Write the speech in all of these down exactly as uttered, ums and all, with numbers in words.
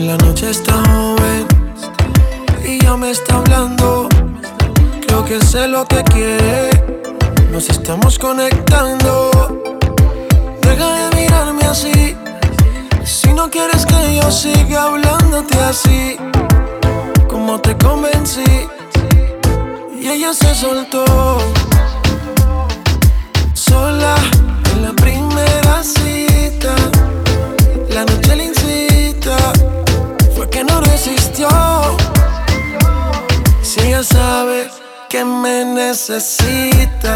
La noche está joven y ya me está hablando. Creo que sé lo que quiere. Nos estamos conectando. Deja de mirarme así. Si no quieres que yo siga hablándote así, como te convencí. Y ella se soltó, sola en la primera cita. La noche le incita, fue que no resistió. Si ella sabe que me necesita.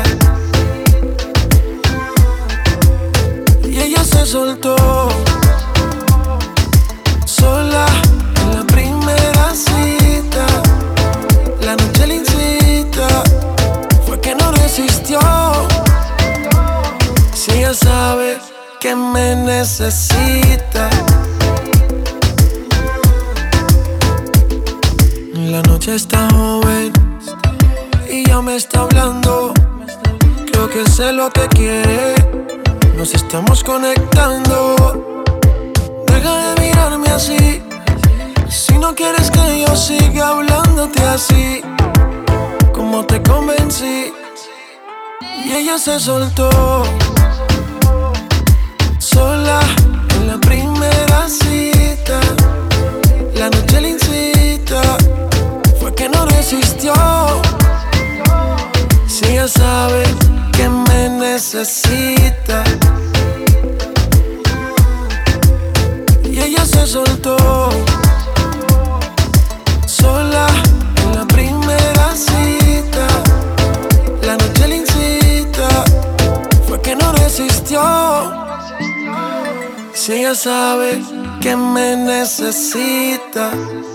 Y ella se soltó, sola en la primera cita. La noche le incita, fue que no resistió. Si ella sabe que me necesita. La noche está joven y ya me está hablando. Creo que sé lo que quiere. Nos estamos conectando. Deja de mirarme así. Si no quieres que yo siga hablándote así, como te convencí. Y ella se soltó, sola en la primera cita. La noche le incita, fue que no resistió. Si ella sabe que me necesita. Y ella se soltó, sola en la primera cita. La noche le incita, fue que no resistió. Si ella sabe que me necesita.